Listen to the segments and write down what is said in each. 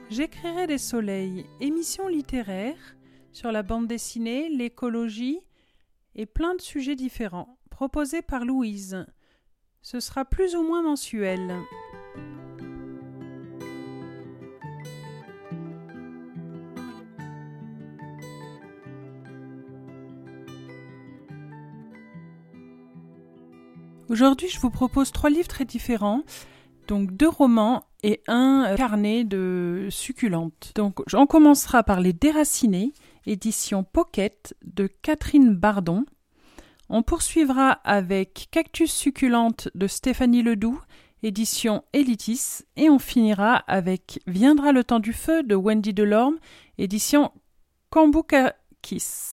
J'écrirai des soleils, émissions littéraires sur la bande dessinée, l'écologie et plein de sujets différents, proposés par Louise. Ce sera plus ou moins mensuel. Aujourd'hui, je vous propose 3 livres très différents, donc 2 romans et un carnet de succulentes. Donc, on commencera par Les Déracinés, édition Pocket de Catherine Bardon. On poursuivra avec Cactus succulente de Stéphanie Ledoux, édition Elitis. Et on finira avec Viendra le temps du feu de Wendy Delorme, édition Camboucakis.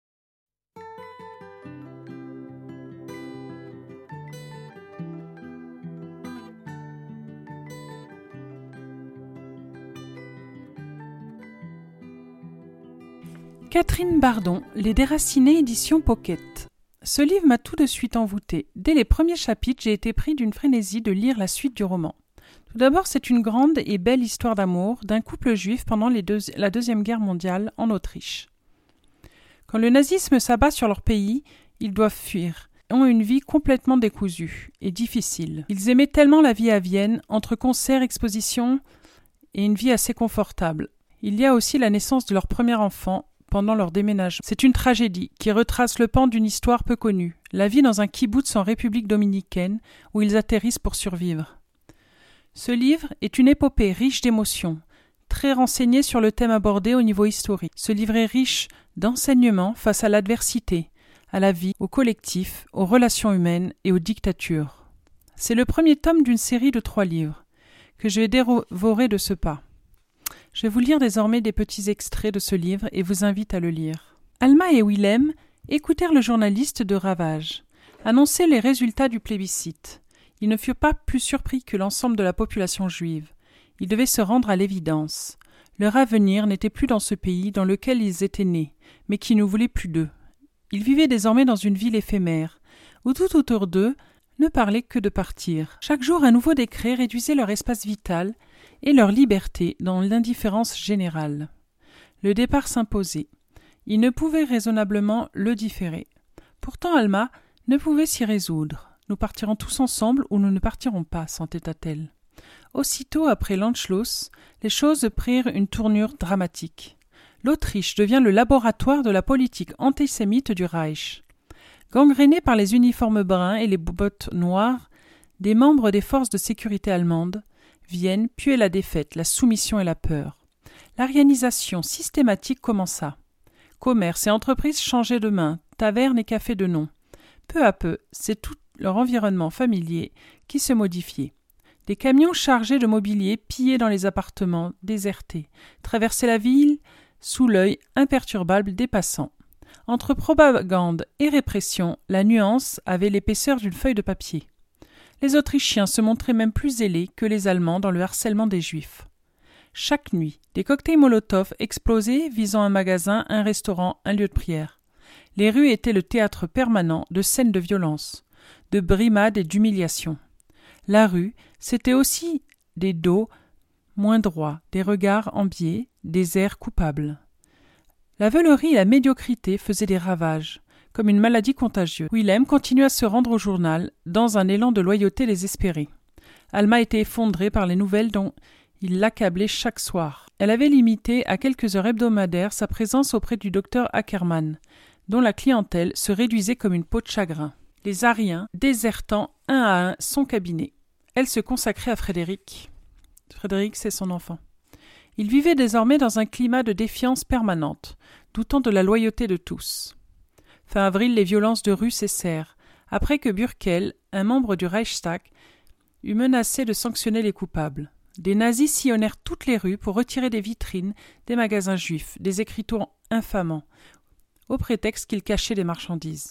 Catherine Bardon, Les Déracinés, édition Pocket. Ce livre m'a tout de suite envoûté. Dès les premiers chapitres, j'ai été pris d'une frénésie de lire la suite du roman. Tout d'abord, c'est une grande et belle histoire d'amour d'un couple juif pendant la Deuxième Guerre mondiale en Autriche. Quand le nazisme s'abat sur leur pays, ils doivent fuir, ont une vie complètement décousue et difficile. Ils aimaient tellement la vie à Vienne, entre concerts, expositions et une vie assez confortable. Il y a aussi la naissance de leur premier enfant, pendant leur déménagement. C'est une tragédie qui retrace le pan d'une histoire peu connue, la vie dans un kibboutz en République dominicaine où ils atterrissent pour survivre. Ce livre est une épopée riche d'émotions, très renseignée sur le thème abordé au niveau historique. Ce livre est riche d'enseignements face à l'adversité, à la vie, au collectif, aux relations humaines et aux dictatures. C'est le premier tome d'une série de 3 livres que je vais dévorer de ce pas. Je vais vous lire désormais des petits extraits de ce livre et vous invite à le lire. Alma et Willem écoutèrent le journaliste de Ravage annoncer les résultats du plébiscite. Ils ne furent pas plus surpris que l'ensemble de la population juive. Ils devaient se rendre à l'évidence. Leur avenir n'était plus dans ce pays dans lequel ils étaient nés, mais qui ne voulait plus d'eux. Ils vivaient désormais dans une ville éphémère, où tout autour d'eux ne parlait que de partir. Chaque jour, un nouveau décret réduisait leur espace vital et leur liberté dans l'indifférence générale. Le départ s'imposait. Ils ne pouvaient raisonnablement le différer. Pourtant Alma ne pouvait s'y résoudre. « Nous partirons tous ensemble ou nous ne partirons pas », s'entêta-t-elle. Aussitôt après l'Anschluss, les choses prirent une tournure dramatique. L'Autriche devient le laboratoire de la politique antisémite du Reich. Gangrénés par les uniformes bruns et les bottes noires des membres des forces de sécurité allemandes, Vienne puait la défaite, la soumission et la peur. L'arianisation systématique commença. Commerce et entreprises changeaient de main, tavernes et cafés de nom. Peu à peu, c'est tout leur environnement familier qui se modifiait. Des camions chargés de mobilier pillaient dans les appartements désertés, traversaient la ville sous l'œil imperturbable des passants. Entre propagande et répression, la nuance avait l'épaisseur d'une feuille de papier. Les Autrichiens se montraient même plus zélés que les Allemands dans le harcèlement des Juifs. Chaque nuit, des cocktails Molotov explosaient visant un magasin, un restaurant, un lieu de prière. Les rues étaient le théâtre permanent de scènes de violence, de brimades et d'humiliations. La rue, c'était aussi des dos moins droits, des regards en biais, des airs coupables. La veulerie et la médiocrité faisaient des ravages, comme une maladie contagieuse. Willem continua à se rendre au journal, dans un élan de loyauté désespéré. Alma était effondrée par les nouvelles dont il l'accablait chaque soir. Elle avait limité à quelques heures hebdomadaires sa présence auprès du docteur Ackermann, dont la clientèle se réduisait comme une peau de chagrin. Les Ariens désertant un à un son cabinet. Elle se consacrait à Frédéric. Frédéric, c'est son enfant. Il vivait désormais dans un climat de défiance permanente, doutant de la loyauté de tous. Fin avril, les violences de rue cessèrent, après que Bürkel, un membre du Reichstag, eut menacé de sanctionner les coupables. Des nazis sillonnèrent toutes les rues pour retirer des vitrines des magasins juifs, des écriteaux infamants, au prétexte qu'ils cachaient des marchandises.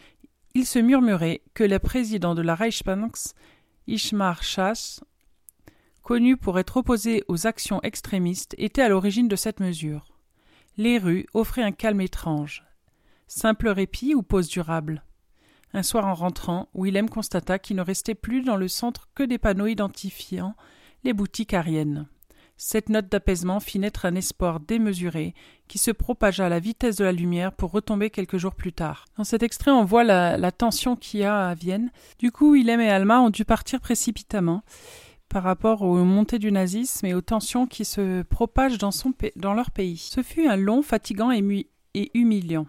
Il se murmurait que le président de la Reichsbank, Ishmar Schaas, connu pour être opposé aux actions extrémistes, était à l'origine de cette mesure. Les rues offraient un calme étrange. Simple répit ou pause durable. Un soir en rentrant, Willem constata qu'il ne restait plus dans le centre que des panneaux identifiant les boutiques ariennes. Cette note d'apaisement fit naître un espoir démesuré qui se propagea à la vitesse de la lumière pour retomber quelques jours plus tard. Dans cet extrait, on voit la tension qu'il y a à Vienne. Du coup, Wilhelm et Alma ont dû partir précipitamment par rapport aux montées du nazisme et aux tensions qui se propagent dans leur pays. Ce fut long, fatigant et humiliant.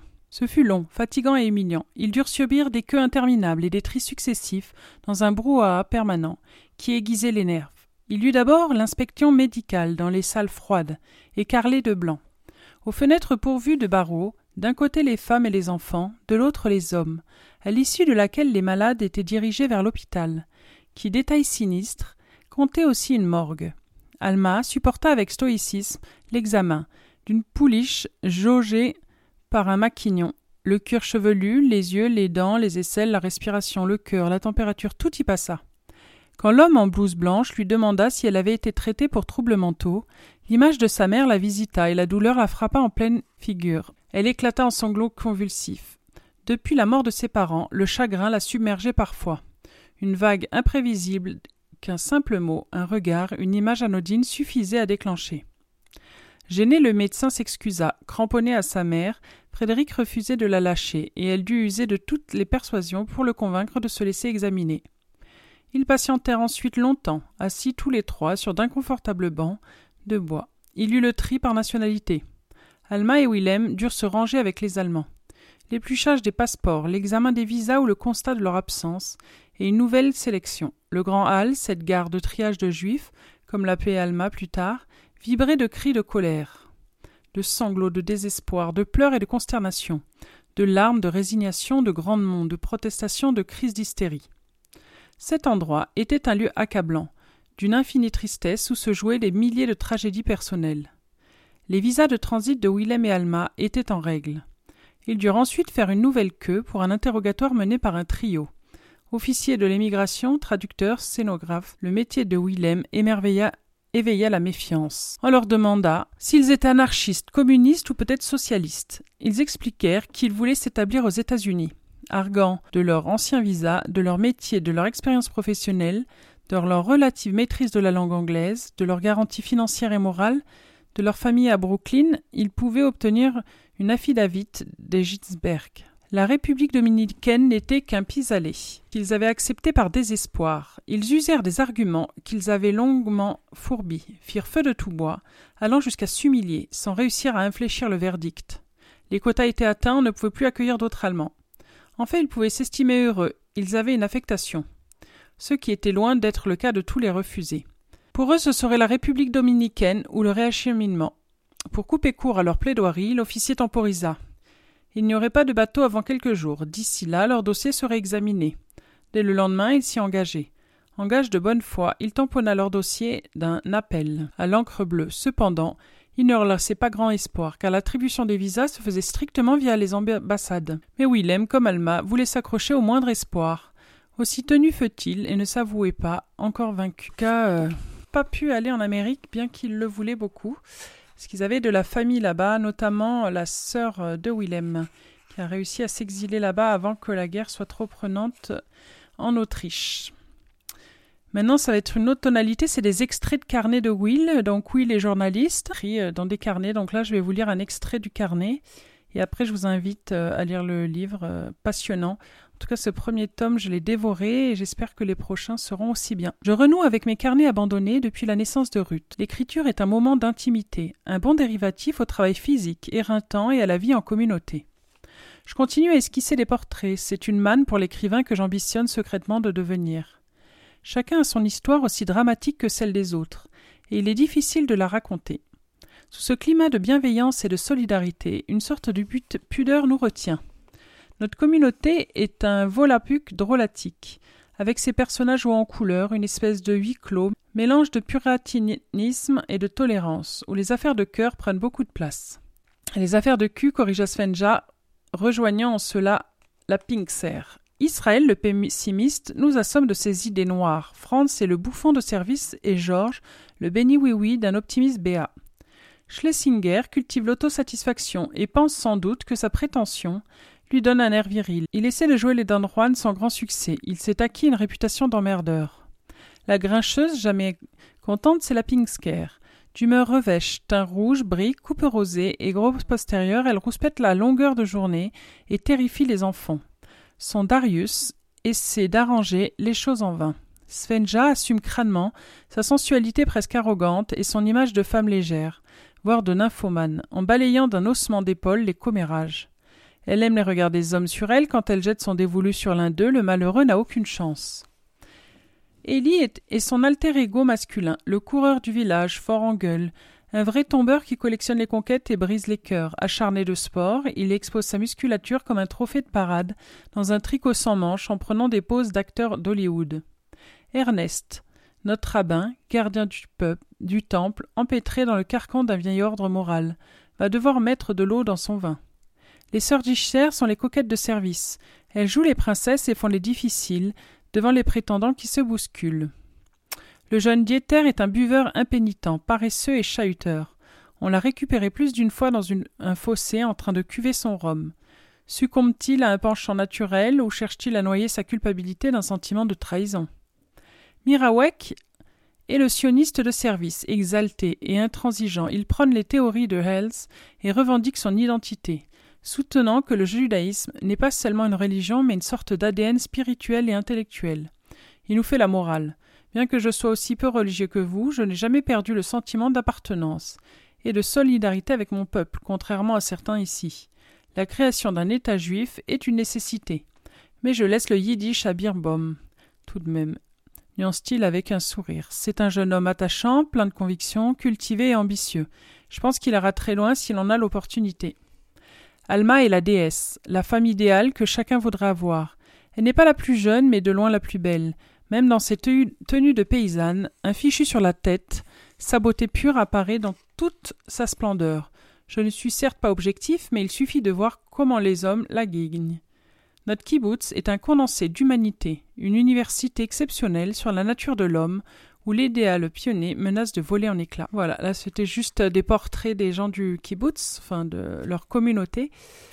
Ils durent subir des queues interminables et des tris successifs dans un brouhaha permanent qui aiguisait les nerfs. Il y eut d'abord l'inspection médicale dans les salles froides, écarlées de blanc. Aux fenêtres pourvues de barreaux, d'un côté les femmes et les enfants, de l'autre les hommes, à l'issue de laquelle les malades étaient dirigés vers l'hôpital, qui, détail sinistre, comptait aussi une morgue. Alma supporta avec stoïcisme l'examen d'une pouliche jaugée par un maquignon. Le cuir chevelu, les yeux, les dents, les aisselles, la respiration, le cœur, la température, tout y passa. Quand l'homme en blouse blanche lui demanda si elle avait été traitée pour troubles mentaux, l'image de sa mère la visita et la douleur la frappa en pleine figure. Elle éclata en sanglots convulsifs. Depuis la mort de ses parents, le chagrin la submergeait parfois. Une vague imprévisible qu'un simple mot, un regard, une image anodine suffisaient à déclencher. Gêné, le médecin s'excusa. Cramponné à sa mère, Frédéric refusait de la lâcher et elle dut user de toutes les persuasions pour le convaincre de se laisser examiner. Ils patientèrent ensuite longtemps, assis tous les trois sur d'inconfortables bancs de bois. Il eut le tri par nationalité. Alma et Wilhelm durent se ranger avec les Allemands. L'épluchage des passeports, l'examen des visas ou le constat de leur absence, et une nouvelle sélection. Le grand hall, cette gare de triage de juifs, comme l'appelait Alma plus tard, vibrait de cris de colère, de sanglots, de désespoir, de pleurs et de consternation, de larmes, de résignation, de grandemont, de protestations, de crises d'hystérie. Cet endroit était un lieu accablant, d'une infinie tristesse où se jouaient des milliers de tragédies personnelles. Les visas de transit de Wilhelm et Alma étaient en règle. Ils durent ensuite faire une nouvelle queue pour un interrogatoire mené par un trio. Officier de l'émigration, traducteur, scénographe, le métier de Wilhelm éveilla la méfiance. On leur demanda s'ils étaient anarchistes, communistes ou peut-être socialistes. Ils expliquèrent qu'ils voulaient s'établir aux États-Unis. Arguant de leur ancien visa, de leur métier, de leur expérience professionnelle, de leur relative maîtrise de la langue anglaise, de leur garantie financière et morale, de leur famille à Brooklyn, ils pouvaient obtenir une affidavit des Ginsberg. La République dominicaine n'était qu'un pis-aller, qu'ils avaient accepté par désespoir. Ils usèrent des arguments qu'ils avaient longuement fourbis, firent feu de tout bois, allant jusqu'à s'humilier, sans réussir à infléchir le verdict. Les quotas étaient atteints, on ne pouvait plus accueillir d'autres Allemands. En fait, ils pouvaient s'estimer heureux, ils avaient une affectation, ce qui était loin d'être le cas de tous les refusés. Pour eux, ce serait la République dominicaine ou le réacheminement. Pour couper court à leur plaidoirie, l'officier temporisa. Il n'y aurait pas de bateau avant quelques jours. D'ici là, leur dossier serait examiné. Dès le lendemain, ils s'y engageaient. En gage de bonne foi, il tamponna leur dossier d'un appel à l'encre bleue. Cependant, il ne leur laissait pas grand espoir, car l'attribution des visas se faisait strictement via les ambassades. Mais Wilhelm, comme Alma, voulait s'accrocher au moindre espoir. Aussi tenu fut-il et ne s'avouait pas encore vaincu. Pas pu aller en Amérique, bien qu'il le voulait beaucoup, parce qu'ils avaient de la famille là-bas, notamment la sœur de Wilhelm, qui a réussi à s'exiler là-bas avant que la guerre soit trop prenante en Autriche. Maintenant, ça va être une autre tonalité, c'est des extraits de carnet de Will. Donc Will est journaliste, écrit dans des carnets. Donc là, je vais vous lire un extrait du carnet. Et après, je vous invite à lire le livre passionnant. En tout cas, ce premier tome, je l'ai dévoré et j'espère que les prochains seront aussi bien. Je renoue avec mes carnets abandonnés depuis la naissance de Ruth. L'écriture est un moment d'intimité, un bon dérivatif au travail physique, éreintant et à la vie en communauté. Je continue à esquisser des portraits. C'est une manne pour l'écrivain que j'ambitionne secrètement de devenir. Chacun a son histoire aussi dramatique que celle des autres, et il est difficile de la raconter. Sous ce climat de bienveillance et de solidarité, une sorte de pudeur nous retient. Notre communauté est un volapük drôlatique, avec ses personnages hauts en couleur, une espèce de huis clos, mélange de puritanisme et de tolérance, où les affaires de cœur prennent beaucoup de place. Les affaires de cul, corrigea Svenja, rejoignant en cela la Pinkser. Israël, le pessimiste, nous assomme de ses idées noires. Franz est le bouffon de service et Georges, le béni-oui-oui d'un optimiste béat. Schlesinger cultive l'autosatisfaction et pense sans doute que sa prétention lui donne un air viril. Il essaie de jouer les Don Juan sans grand succès. Il s'est acquis une réputation d'emmerdeur. La grincheuse, jamais contente, c'est la Pinkser. D'humeur revêche, teint rouge, brique, coupe rosée et gros postérieur, elle rouspète la longueur de journée et terrifie les enfants. Son Darius essaie d'arranger les choses en vain. Svenja assume crânement sa sensualité presque arrogante et son image de femme légère, voire de nymphomane, en balayant d'un haussement d'épaule les commérages. Elle aime les regards des hommes sur elle, quand elle jette son dévolu sur l'un d'eux, le malheureux n'a aucune chance. Ellie est son alter ego masculin, le coureur du village, fort en gueule, un vrai tombeur qui collectionne les conquêtes et brise les cœurs. Acharné de sport, il expose sa musculature comme un trophée de parade dans un tricot sans manches en prenant des poses d'acteur d'Hollywood. Ernest, notre rabbin, gardien du temple, empêtré dans le carcan d'un vieil ordre moral, va devoir mettre de l'eau dans son vin. Les sœurs Discher sont les coquettes de service. Elles jouent les princesses et font les difficiles, devant les prétendants qui se bousculent. Le jeune Dieter est un buveur impénitent, paresseux et chahuteur. On l'a récupéré plus d'une fois dans un fossé en train de cuver son rhum. Succombe-t-il à un penchant naturel ou cherche-t-il à noyer sa culpabilité d'un sentiment de trahison? Mirawek est le sioniste de service, exalté et intransigeant. Il prône les théories de Hells et revendique son identité, soutenant que le judaïsme n'est pas seulement une religion, mais une sorte d'ADN spirituel et intellectuel. Il nous fait la morale. Bien que je sois aussi peu religieux que vous, je n'ai jamais perdu le sentiment d'appartenance et de solidarité avec mon peuple, contrairement à certains ici. La création d'un État juif est une nécessité. Mais je laisse le yiddish à Birnbaum. Tout de même, nuance-t-il avec un sourire. C'est un jeune homme attachant, plein de convictions, cultivé et ambitieux. Je pense qu'il ira très loin s'il en a l'opportunité. Alma est la déesse, la femme idéale que chacun voudrait avoir. Elle n'est pas la plus jeune, mais de loin la plus belle. Même dans ses tenues de paysanne, un fichu sur la tête, sa beauté pure apparaît dans toute sa splendeur. Je ne suis certes pas objectif, mais il suffit de voir comment les hommes la guignent. Notre kibbutz est un condensé d'humanité, une université exceptionnelle sur la nature de l'homme, où l'idéal pionnier menace de voler en éclats. Voilà, là c'était juste des portraits des gens du kibbutz, enfin de leur communauté.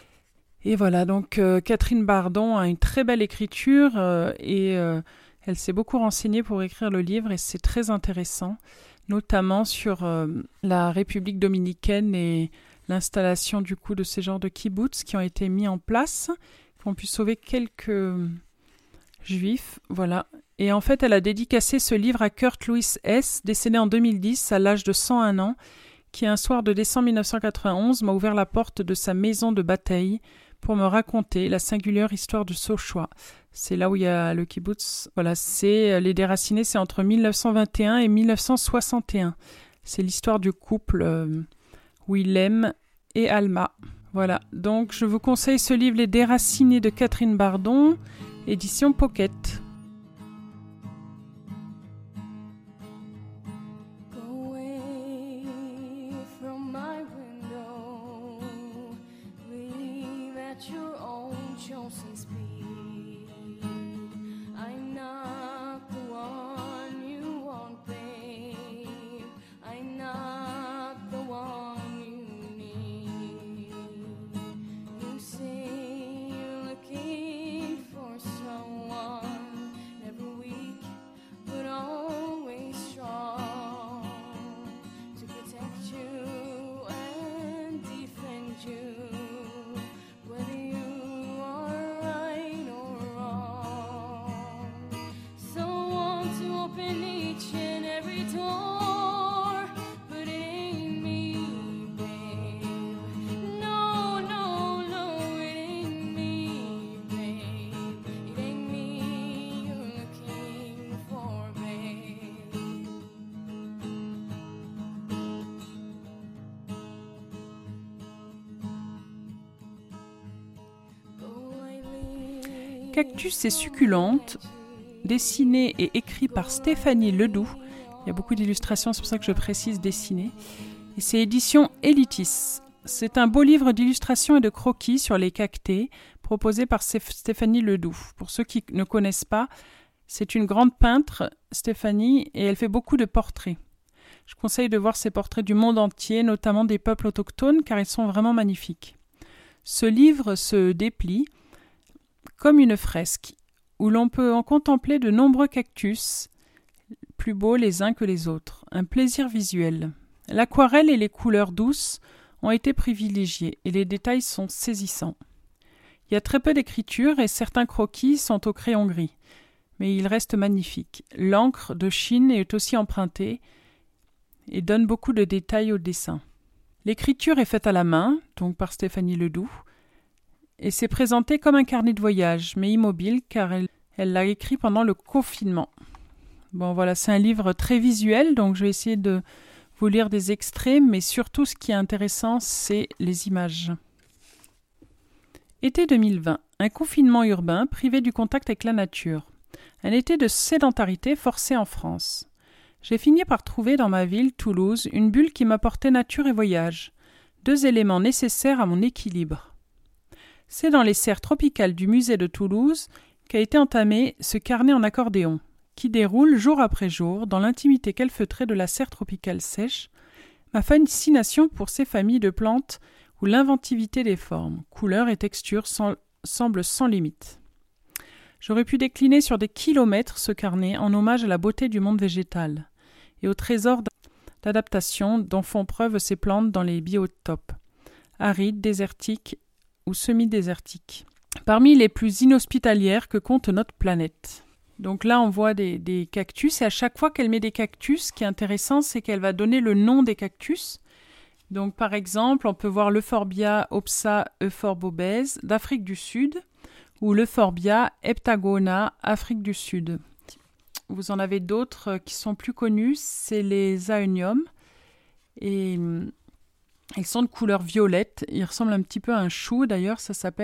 Et voilà, donc Catherine Bardon a une très belle écriture et elle s'est beaucoup renseignée pour écrire le livre et c'est très intéressant, notamment sur la République dominicaine et l'installation du coup de ces genres de kibbutz qui ont été mis en place, qui ont pu sauver quelques juifs, voilà. Et en fait, elle a dédicacé ce livre à Kurt Louis Hess, décédé en 2010 à l'âge de 101 ans, qui un soir de décembre 1991 m'a ouvert la porte de sa maison de bataille pour me raconter la singulière histoire de Sochoa. C'est là où il y a le kibbutz. Voilà, c'est les déracinés, c'est entre 1921 et 1961. C'est l'histoire du couple Willem et Alma. Voilà, donc je vous conseille ce livre Les Déracinés de Catherine Bardon, édition Pocket. Cactus et succulente, dessiné et écrit par Stéphanie Ledoux. Il y a beaucoup d'illustrations, c'est pour ça que je précise dessiné. Et c'est édition Elitis. C'est un beau livre d'illustrations et de croquis sur les cactés proposé par Stéphanie Ledoux. Pour ceux qui ne connaissent pas, c'est une grande peintre, Stéphanie, et elle fait beaucoup de portraits. Je conseille de voir ses portraits du monde entier, notamment des peuples autochtones, car ils sont vraiment magnifiques. Ce livre se déplie comme une fresque, où l'on peut en contempler de nombreux cactus, plus beaux les uns que les autres. Un plaisir visuel. L'aquarelle et les couleurs douces ont été privilégiées et les détails sont saisissants. Il y a très peu d'écriture et certains croquis sont au crayon gris, mais ils restent magnifiques. L'encre de Chine est aussi empruntée et donne beaucoup de détails au dessin. L'écriture est faite à la main, donc par Stéphanie Ledoux, et c'est présenté comme un carnet de voyage, mais immobile car elle l'a écrit pendant le confinement. Bon voilà, c'est un livre très visuel, donc je vais essayer de vous lire des extraits, mais surtout ce qui est intéressant, c'est les images. Été 2020, un confinement urbain privé du contact avec la nature. Un été de sédentarité forcée en France. J'ai fini par trouver dans ma ville, Toulouse, une bulle qui m'apportait nature et voyage, 2 éléments nécessaires à mon équilibre. C'est dans les serres tropicales du musée de Toulouse qu'a été entamé ce carnet en accordéon, qui déroule jour après jour, dans l'intimité calfeutrée de la serre tropicale sèche, ma fascination pour ces familles de plantes où l'inventivité des formes, couleurs et textures semble sans limite. J'aurais pu décliner sur des kilomètres ce carnet en hommage à la beauté du monde végétal et au trésor d'adaptation dont font preuve ces plantes dans les biotopes, arides, désertiques ou semi-désertiques, parmi les plus inhospitalières que compte notre planète. Donc là, on voit des cactus, et à chaque fois qu'elle met des cactus, ce qui est intéressant, c'est qu'elle va donner le nom des cactus. Donc par exemple, on peut voir l'Euphorbia opsa euphorbobèse d'Afrique du Sud, ou l'Euphorbia heptagona, Afrique du Sud. Vous en avez d'autres qui sont plus connus, c'est les aoniums. Et ils sont de couleur violette, ils ressemblent un petit peu à un chou, d'ailleurs,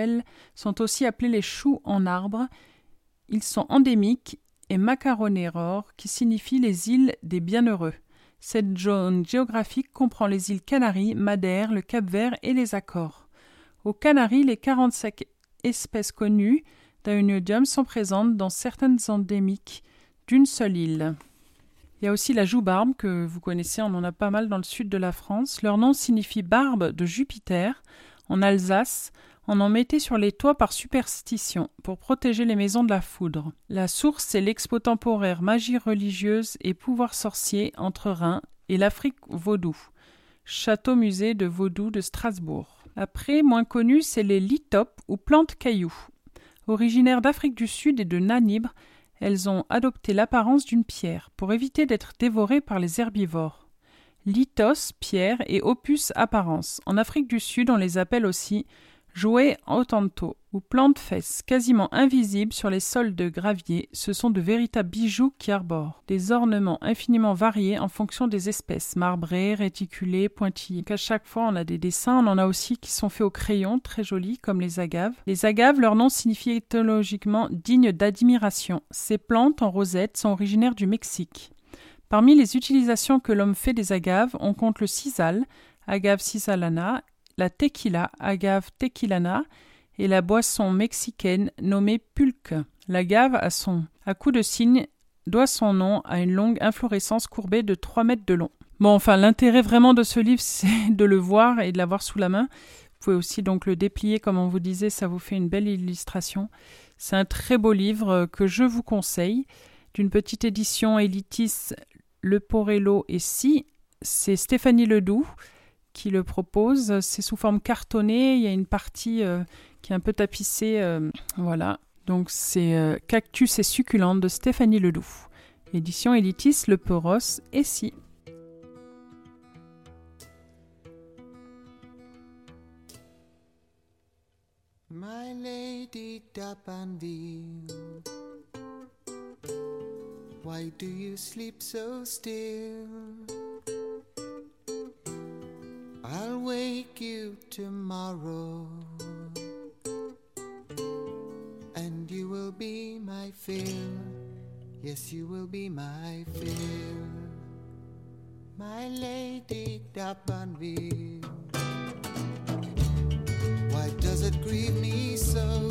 sont aussi appelés les choux en arbre. Ils sont endémiques et macaronérores, qui signifie les îles des bienheureux. Cette zone géographique comprend les îles Canaries, Madère, le Cap-Vert et les Açores. Aux Canaries, les 45 espèces connues d'Aoniodium sont présentes dans certaines endémiques d'une seule île. Il y a aussi la joue-barbe que vous connaissez, on en a pas mal dans le sud de la France. Leur nom signifie barbe de Jupiter. En Alsace, on en mettait sur les toits par superstition pour protéger les maisons de la foudre. La source, c'est l'expo temporaire Magie religieuse et pouvoir sorcier entre Rhin et l'Afrique vaudou. Château-musée de vaudou de Strasbourg. Après, moins connu, c'est les lithopes ou plantes cailloux. Originaires d'Afrique du Sud et de Namib, elles ont adopté l'apparence d'une pierre pour éviter d'être dévorées par les herbivores. Lithos, pierre, et opus, apparence. En Afrique du Sud, on les appelle aussi jouets autanto ou plantes-fesses, quasiment invisibles sur les sols de gravier. Ce sont de véritables bijoux qui arborent des ornements infiniment variés en fonction des espèces, marbrés, réticulés, pointillés. À chaque fois, on a des dessins. On en a aussi qui sont faits au crayon, très jolis, comme les agaves. Les agaves, leur nom signifie étymologiquement digne d'admiration. Ces plantes en rosette sont originaires du Mexique. Parmi les utilisations que l'homme fait des agaves, on compte le sisal, agave sisalana, la tequila, agave tequilana, et la boisson mexicaine nommée pulque. L'agave, à coup de cygne, doit son nom à une longue inflorescence courbée de 3 mètres de long. Bon, enfin, l'intérêt vraiment de ce livre, c'est de le voir et de l'avoir sous la main. Vous pouvez aussi donc le déplier, comme on vous disait, ça vous fait une belle illustration. C'est un très beau livre que je vous conseille, d'une petite édition Élitis, Le Porello et Si. C'est Stéphanie Ledoux qui le propose. C'est sous forme cartonnée. Il y a une partie qui est un peu tapissée. Voilà. Donc c'est Cactus et succulentes de Stéphanie Ledoux. Édition Élitis, Le Poros et Si. My lady Dapanville, why do you sleep so still? I'll wake you tomorrow, and you will be my fill. Yes, you will be my fill. My lady Dapanville, why does it grieve me so?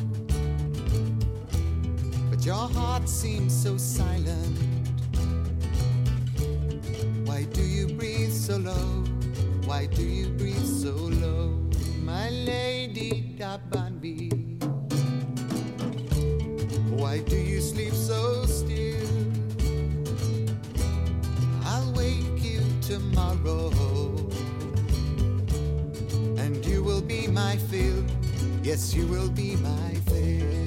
But your heart seems so silent. Why do you breathe so low? Why do you breathe so low? My lady Dapanville, why do you sleep so still? I'll wake you tomorrow. And you will be my fill, yes, you will be my fill.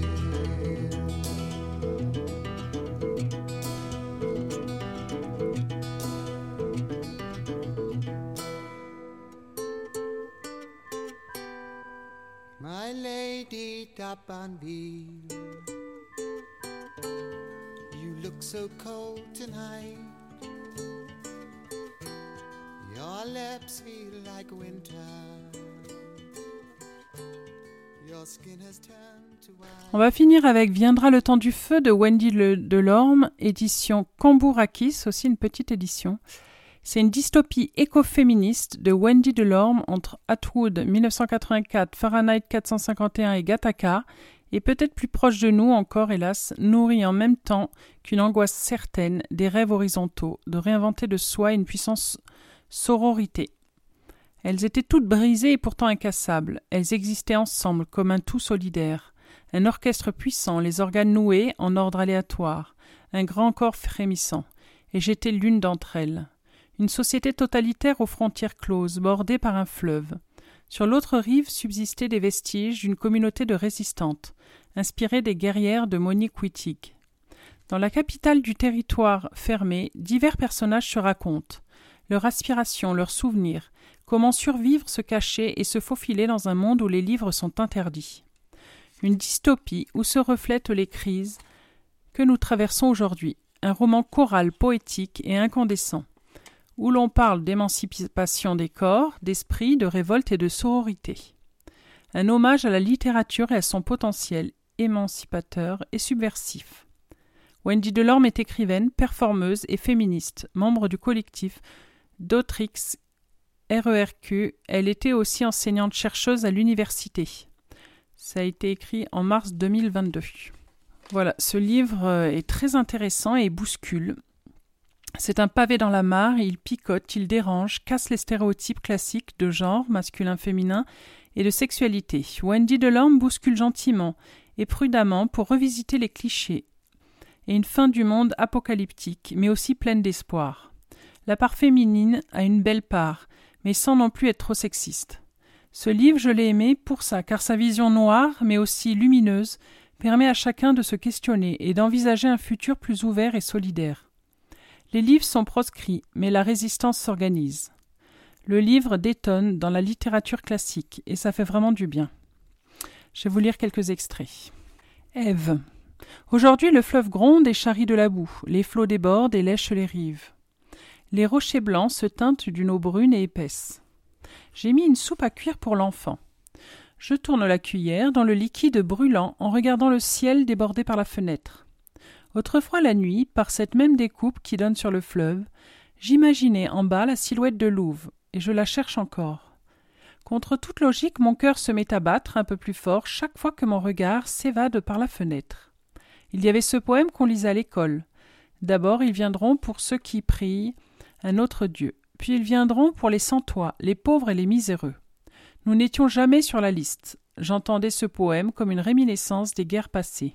My lady d'Abanville, you look so cold tonight. Your lips feel like winter. Your skin has turned to ice. On va finir avec Viendra le temps du feu de Wendy Delorme, édition Cambourakis, aussi une petite édition. C'est une dystopie écoféministe de Wendy Delorme entre Atwood 1984, Fahrenheit 451 et Gattaca, et peut-être plus proche de nous encore, hélas, nourrie en même temps qu'une angoisse certaine, des rêves horizontaux, de réinventer de soi une puissance sororité. Elles étaient toutes brisées et pourtant incassables. Elles existaient ensemble comme un tout solidaire. Un orchestre puissant, les organes noués en ordre aléatoire, un grand corps frémissant. Et j'étais l'une d'entre elles. Une société totalitaire aux frontières closes, bordée par un fleuve. Sur l'autre rive subsistaient des vestiges d'une communauté de résistantes, inspirée des guerrières de Monique Wittig. Dans la capitale du territoire fermé, divers personnages se racontent. Leur aspiration, leurs souvenirs, comment survivre, se cacher et se faufiler dans un monde où les livres sont interdits. Une dystopie où se reflètent les crises que nous traversons aujourd'hui. Un roman choral, poétique et incandescent, où l'on parle d'émancipation des corps, d'esprit, de révolte et de sororité. Un hommage à la littérature et à son potentiel émancipateur et subversif. Wendy Delorme est écrivaine, performeuse et féministe, membre du collectif d'Autrix RERQ. Elle était aussi enseignante-chercheuse à l'université. Ça a été écrit en mars 2022. Voilà, ce livre est très intéressant et bouscule. C'est un pavé dans la mare, il picote, il dérange, casse les stéréotypes classiques de genre, masculin-féminin, et de sexualité. Wendy Delorme bouscule gentiment et prudemment pour revisiter les clichés et une fin du monde apocalyptique, mais aussi pleine d'espoir. La part féminine a une belle part, mais sans non plus être trop sexiste. Ce livre, je l'ai aimé pour ça, car sa vision noire, mais aussi lumineuse, permet à chacun de se questionner et d'envisager un futur plus ouvert et solidaire. Les livres sont proscrits, mais la résistance s'organise. Le livre détonne dans la littérature classique, et ça fait vraiment du bien. Je vais vous lire quelques extraits. Ève. Aujourd'hui, le fleuve gronde et charrie de la boue. Les flots débordent et lèchent les rives. Les rochers blancs se teintent d'une eau brune et épaisse. J'ai mis une soupe à cuire pour l'enfant. Je tourne la cuillère dans le liquide brûlant en regardant le ciel débordé par la fenêtre. Autrefois la nuit, par cette même découpe qui donne sur le fleuve, j'imaginais en bas la silhouette de Louve, et je la cherche encore. Contre toute logique, mon cœur se met à battre un peu plus fort chaque fois que mon regard s'évade par la fenêtre. Il y avait ce poème qu'on lisait à l'école. D'abord, ils viendront pour ceux qui prient un autre Dieu. Puis ils viendront pour les sans-toit, les pauvres et les miséreux. Nous n'étions jamais sur la liste. J'entendais ce poème comme une réminiscence des guerres passées.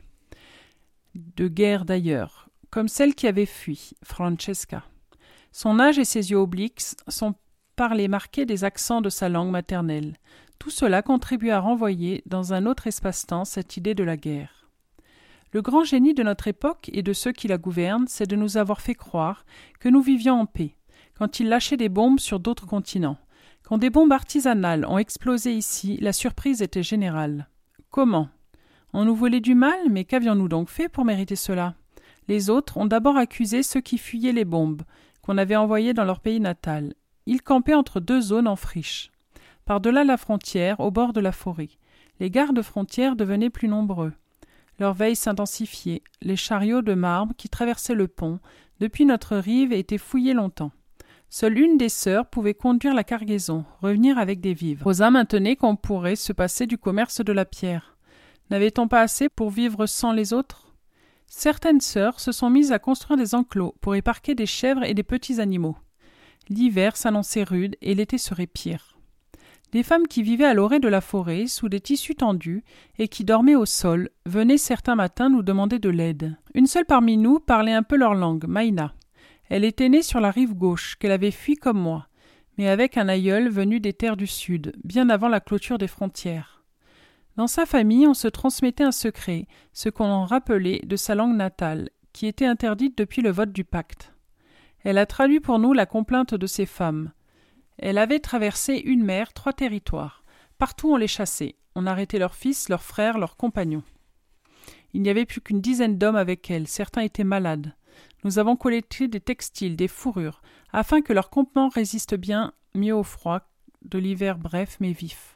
De guerre d'ailleurs, comme celle qui avait fui, Francesca. Son âge et ses yeux obliques sont par les marqués des accents de sa langue maternelle. Tout cela contribue à renvoyer dans un autre espace-temps cette idée de la guerre. Le grand génie de notre époque et de ceux qui la gouvernent, c'est de nous avoir fait croire que nous vivions en paix, quand ils lâchaient des bombes sur d'autres continents. Quand des bombes artisanales ont explosé ici, la surprise était générale. Comment ? On nous voulait du mal, mais qu'avions-nous donc fait pour mériter cela ? Les autres ont d'abord accusé ceux qui fuyaient les bombes, qu'on avait envoyées dans leur pays natal. Ils campaient entre deux zones en friche. Par-delà la frontière, au bord de la forêt, les gardes-frontières devenaient plus nombreux. Leur veille s'intensifiait. Les chariots de marbre qui traversaient le pont, depuis notre rive, étaient fouillés longtemps. Seule une des sœurs pouvait conduire la cargaison, revenir avec des vivres. Rosa maintenait qu'on pourrait se passer du commerce de la pierre. N'avait-on pas assez pour vivre sans les autres ? Certaines sœurs se sont mises à construire des enclos pour y parquer des chèvres et des petits animaux. L'hiver s'annonçait rude et l'été serait pire. Des femmes qui vivaient à l'orée de la forêt, sous des tissus tendus, et qui dormaient au sol, venaient certains matins nous demander de l'aide. Une seule parmi nous parlait un peu leur langue, Maïna. Elle était née sur la rive gauche, qu'elle avait fui comme moi, mais avec un aïeul venu des terres du Sud, bien avant la clôture des frontières. Dans sa famille, on se transmettait un secret, ce qu'on en rappelait de sa langue natale, qui était interdite depuis le vote du pacte. Elle a traduit pour nous la complainte de ces femmes. Elle avait traversé une mer, 3 territoires. Partout on les chassait. On arrêtait leurs fils, leurs frères, leurs compagnons. Il n'y avait plus qu'une dizaine d'hommes avec elle. Certains étaient malades. Nous avons collecté des textiles, des fourrures, afin que leur campement résiste bien mieux au froid de l'hiver bref mais vif.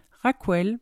Raquel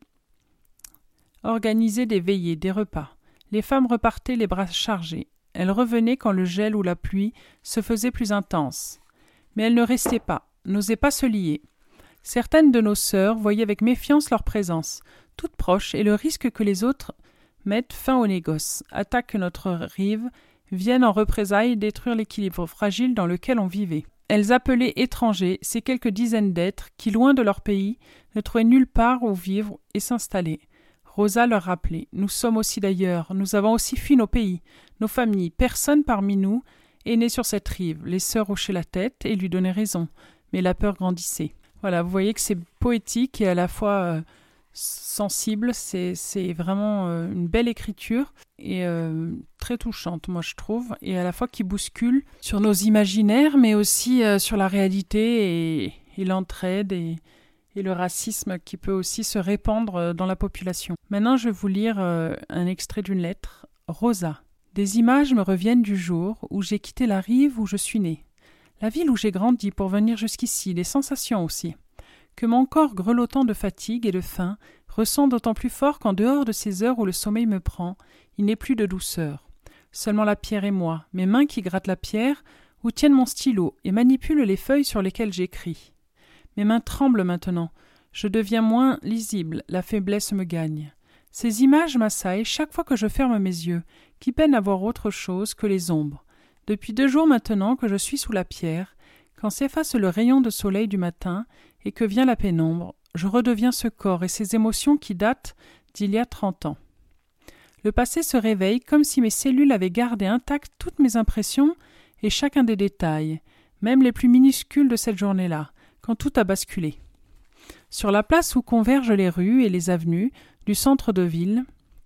organisait des veillées, des repas. Les femmes repartaient les bras chargés. Elles revenaient quand le gel ou la pluie se faisait plus intense. Mais elles ne restaient pas, n'osaient pas se lier. Certaines de nos sœurs voyaient avec méfiance leur présence, toutes proches, et le risque que les autres mettent fin au négoce, attaquent notre rive, viennent en représailles détruire l'équilibre fragile dans lequel on vivait. Elles appelaient étrangers ces quelques dizaines d'êtres qui, loin de leur pays, ne trouvaient nulle part où vivre et s'installer. Rosa leur rappelait : nous sommes aussi d'ailleurs, nous avons aussi fui nos pays, nos familles, personne parmi nous est né sur cette rive. Les sœurs hochaient la tête et lui donnaient raison, mais la peur grandissait. Voilà, vous voyez que c'est poétique et à la fois sensible, c'est vraiment une belle écriture et très touchante, moi je trouve, et à la fois qui bouscule sur nos imaginaires, mais aussi sur la réalité et l'entraide et le racisme qui peut aussi se répandre dans la population. Maintenant, je vais vous lire un extrait d'une lettre. Rosa. Des images me reviennent du jour où j'ai quitté la rive où je suis née. La ville où j'ai grandi pour venir jusqu'ici, les sensations aussi. Que mon corps grelottant de fatigue et de faim ressent d'autant plus fort qu'en dehors de ces heures où le sommeil me prend, il n'est plus de douceur. Seulement la pierre et moi, mes mains qui grattent la pierre, où tiennent mon stylo et manipulent les feuilles sur lesquelles j'écris. Mes mains tremblent maintenant. Je deviens moins lisible, la faiblesse me gagne. Ces images m'assaillent chaque fois que je ferme mes yeux, qui peinent à voir autre chose que les ombres. Depuis 2 jours maintenant que je suis sous la pierre, quand s'efface le rayon de soleil du matin et que vient la pénombre, je redeviens ce corps et ces émotions qui datent d'il y a 30 ans. Le passé se réveille comme si mes cellules avaient gardé intactes toutes mes impressions et chacun des détails, même les plus minuscules de cette journée-là, quand tout a basculé. Sur la place où convergent les rues et les avenues du centre de ville,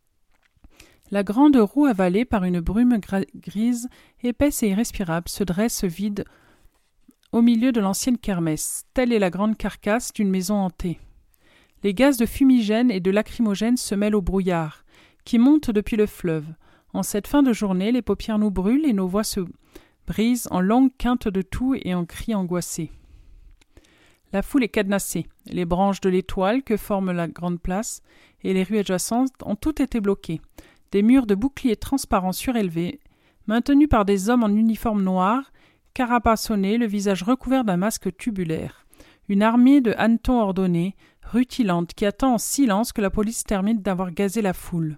la grande roue avalée par une brume grise, épaisse et irrespirable, se dresse vide au milieu de l'ancienne kermesse. Telle est la grande carcasse d'une maison hantée. Les gaz de fumigène et de lacrymogène se mêlent au brouillard, qui monte depuis le fleuve. En cette fin de journée, les paupières nous brûlent et nos voix se brisent en longues quintes de toux et en cris angoissés. La foule est cadenassée. Les branches de l'étoile que forme la grande place et les rues adjacentes ont toutes été bloquées. Des murs de boucliers transparents surélevés, maintenus par des hommes en uniforme noir, carapassonnés, le visage recouvert d'un masque tubulaire. Une armée de hannetons ordonnés, rutilante, qui attend en silence que la police termine d'avoir gazé la foule.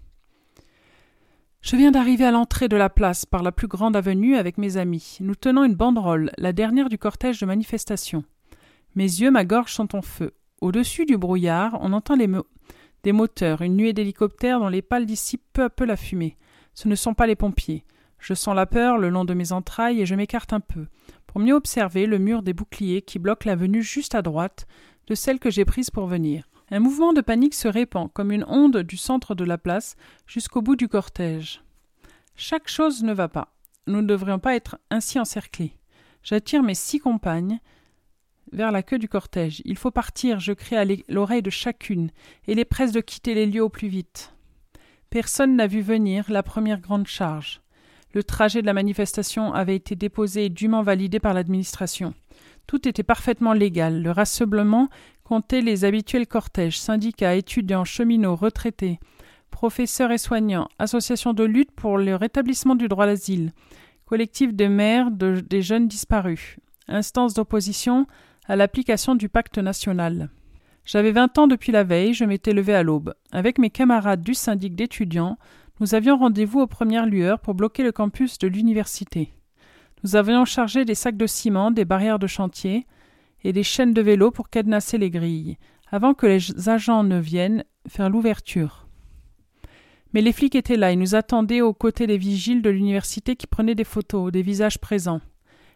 Je viens d'arriver à l'entrée de la place par la plus grande avenue avec mes amis. Nous tenons une banderole, la dernière du cortège de manifestation. Mes yeux, ma gorge sont en feu. Au-dessus du brouillard, on entend des moteurs, une nuée d'hélicoptères dont les pales dissipent peu à peu la fumée. Ce ne sont pas les pompiers. Je sens la peur le long de mes entrailles et je m'écarte un peu, pour mieux observer le mur des boucliers qui bloque l'avenue juste à droite de celle que j'ai prise pour venir. Un mouvement de panique se répand, comme une onde du centre de la place jusqu'au bout du cortège. Chaque chose ne va pas. Nous ne devrions pas être ainsi encerclés. J'attire mes 6 compagnes vers la queue du cortège. « Il faut partir !» je crie à l'oreille de chacune, et les presse de quitter les lieux au plus vite. Personne n'a vu venir la première grande charge. Le trajet de la manifestation avait été déposé et dûment validé par l'administration. Tout était parfaitement légal. Le rassemblement comptait les habituels cortèges, syndicats, étudiants, cheminots, retraités, professeurs et soignants, associations de lutte pour le rétablissement du droit d'asile, collectifs de mères des jeunes disparus, instances d'opposition à l'application du pacte national. J'avais 20 ans depuis la veille, je m'étais levé à l'aube. Avec mes camarades du syndic d'étudiants, nous avions rendez-vous aux premières lueurs pour bloquer le campus de l'université. Nous avions chargé des sacs de ciment, des barrières de chantier et des chaînes de vélo pour cadenasser les grilles, avant que les agents ne viennent faire l'ouverture. Mais les flics étaient là et nous attendaient aux côtés des vigiles de l'université qui prenaient des photos, des visages présents.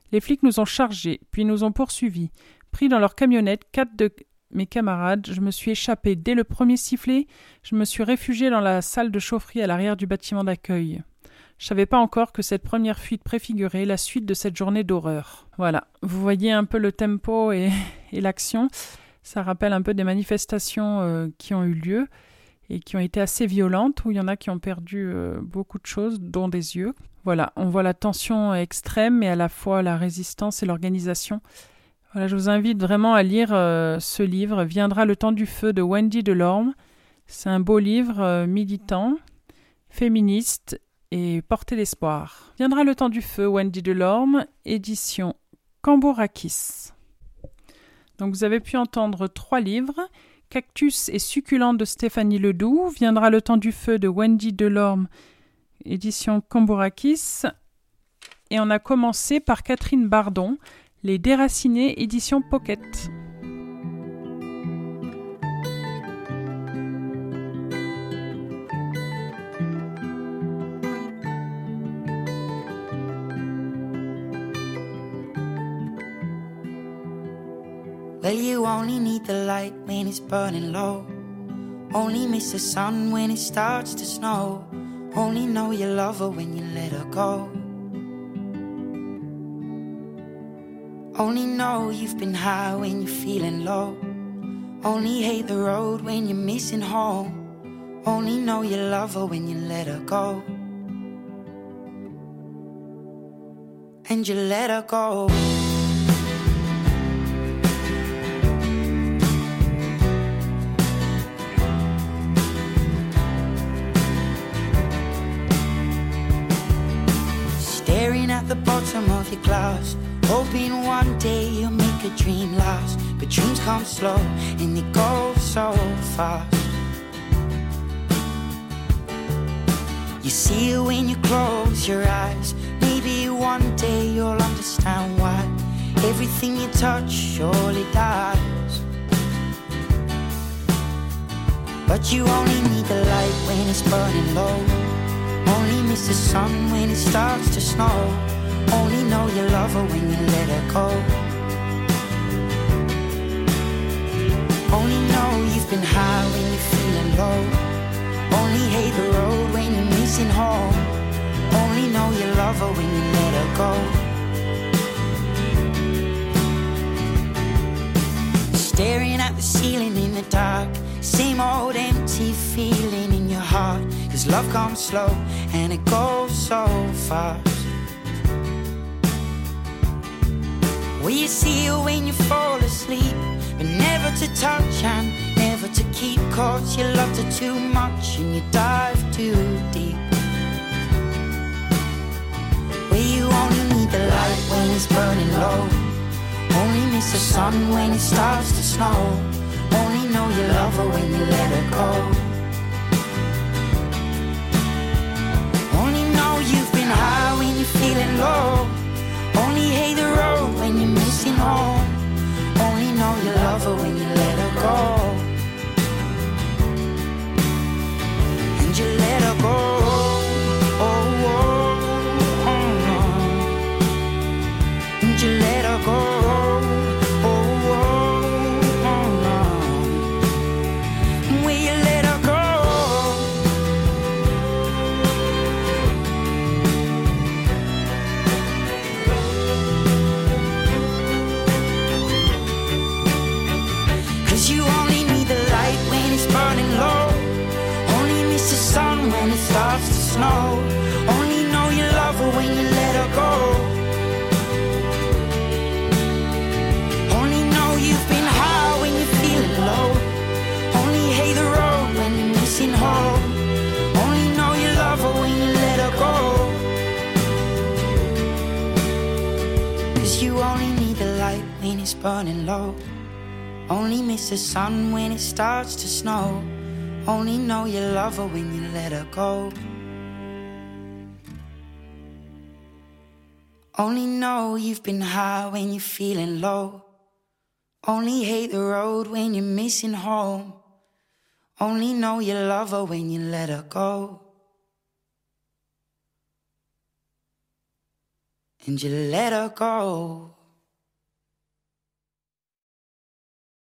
Les flics nous ont chargés, puis nous ont poursuivis. Pris dans leur camionnette, 4 de mes camarades, je me suis échappé. Dès le premier sifflet, je me suis réfugié dans la salle de chaufferie à l'arrière du bâtiment d'accueil. Je savais pas encore que cette première fuite préfigurait la suite de cette journée d'horreur. Voilà, vous voyez un peu le tempo et l'action. Ça rappelle un peu des manifestations qui ont eu lieu et qui ont été assez violentes, où il y en a qui ont perdu beaucoup de choses, dont des yeux. Voilà, on voit la tension extrême, mais à la fois la résistance et l'organisation. Voilà, je vous invite vraiment à lire ce livre, Viendra le temps du feu de Wendy Delorme. C'est un beau livre militant, féministe et porté d'espoir. Viendra le temps du feu, Wendy Delorme, édition Cambourakis. Donc vous avez pu entendre 3 livres. Cactus et succulente de Stéphanie Ledoux, Viendra le temps du feu de Wendy Delorme, édition Cambourakis. Et on a commencé par Catherine Bardon, Les Déracinés, édition Pocket. Well, you only need the light when it's burning low. Only miss the sun when it starts to snow. Only know you love her when you let her go. Only know you've been high when you're feeling low. Only hate the road when you're missing home. Only know you love her when you let her go. And you let her go. Staring at the bottom of your glass, hoping one day you'll make a dream last. But dreams come slow and they go so fast. You see it when you close your eyes. Maybe one day you'll understand why everything you touch surely dies. But you only need the light when it's burning low. Only miss the sun when it starts to snow. Only know you love her when you let her go. Only know you've been high when you're feeling low. Only hate the road when you're missing home. Only know you love her when you let her go. Staring at the ceiling in the dark, same old empty feeling in your heart. 'Cause love comes slow and it goes so fast. Well, you see her when you fall asleep, but never to touch and never to keep. 'Cause you loved her too much and you dive too deep. Well, you only need the light when it's burning low. Only miss the sun when it starts to snow. Only know you love her when you let her go. Only know you've been high when you're feeling low. Only hate the road when you're missing home. Only know you love her when you let her go. And you let her go. Oh, oh, oh, oh. And you let her go. Starts to snow. Only know you love her when you let her go. Only know you've been high when you're feeling low. Only hate the road when you're missing home. Only know you love her when you let her go. 'Cause you only need the light when it's burning low. Only miss the sun when it starts to snow. Only know you love her when you let her go. Only know you've been high when you're feeling low. Only hate the road when you're missing home. Only know you love her when you let her go. 'Cause you only need the light when it's burning low. Only miss the sun when it starts to snow. Only know you love her when you let her go. Only know you've been high when you're feeling low. Only hate the road when you're missing home. Only know you love her when you let her go. 'Cause you only need the light when it's burning low. Only miss the sun when it starts to snow. Only know you love her when you let her go. and you let her go.